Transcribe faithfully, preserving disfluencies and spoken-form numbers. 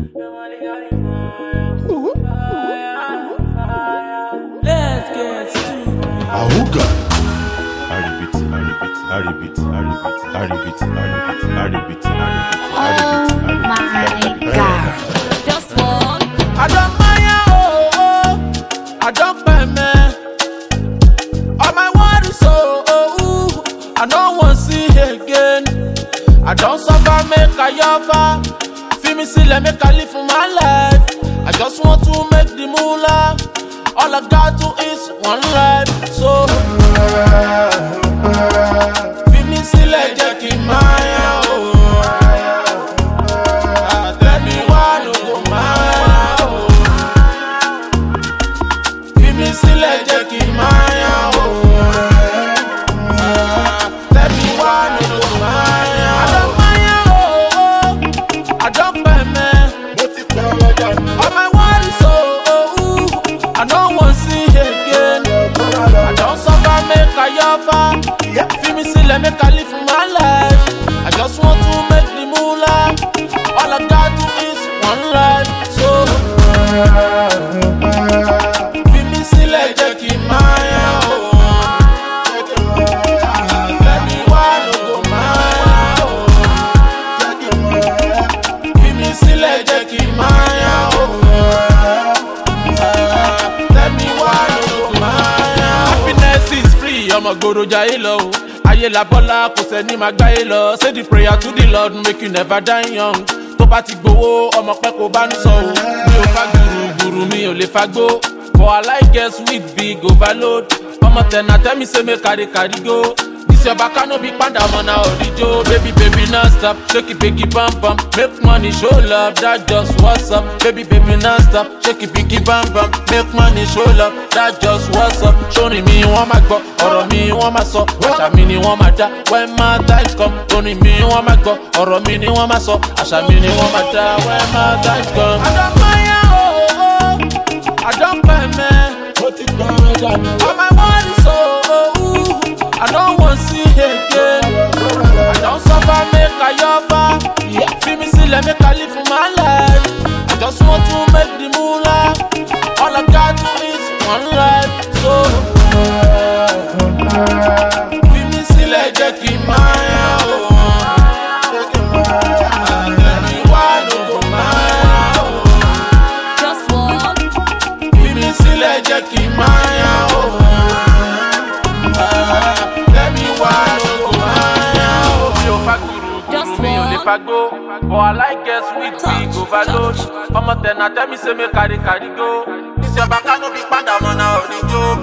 Let's get stupid. Ahuga. I repeat, I repeat, I repeat, I repeat, I repeat, I repeat, I repeat, I repeat, I repeat, I repeat. My God. Just one. I don't mind, oh, oh, I don't mind, man. All my worries, oh, oh, ooh, I don't want to see it again. I don't suffer, make I offer. Feel me still, make I live for my life. I just want to make the moolah. All I got to is one life, so feel me still, just keep my oh. Tell me why no go my oh. Feel me still, just keep my oh. Tell me why no go my I don't mind oh. I don't mind man. All my worries oh, oh ooh. I don't want to see it again. I don't suffer, make I offer. Feel me still, make I live for my life. I just want to make the moolah. All I got to is one life. So feel me still, just keep my oh. Tell me why no go my oh. Feel me still, just keep my oh. Happiness is free, ọmọ gbòòrò jayé lọ o. Ayé la bọ́lá kò sẹ́ni máa gbáyé lọ. Say the prayer to the Lord make you never die young. Tó bá ti gbowó ọmọ pẹ́ kó bá ní sọ o. Mi ò fa gbùrùgbùrù mi ò lè fa gbó. But I like get sweet big overload. Ọmọ tẹ̀nà tell me say make I dey carry go. This your back no be panda man na orijo. Baby baby non stop, shake it biggie bam bam. Make money show love, that just what's up. Baby baby non stop, shake it biggie bam bam. Make money show love, that just what's up. Shoni mi wọ́n máa gbọ́, ọ̀rọ̀ mi wọ́n máa sọ. Àṣà mi ni wọ́n máa dá, when my times come. Shoni mi wọ́n máa gbọ́, ọ̀rọ̀ mi ni wọ́n máa sọ. Àṣà mi ni wọ́n máa dá, when my times come. I don't mind oh oh, I don't mind man. All my worries oh oh ooh. I don't want to see it again. I don't suffer, make I offer. Feel me still, make I live for my life. I just want to make the moolah. All I got to is one life. So feel me still, just keep my oh. Tell me why no go my oh. Just one. Feel me still, just keep my oh. Just Me only one. fago, but I like get sweet big overload. Ọmọ tẹ̀nà tell me say make I dey carry go. This your back no be panda man na orijo.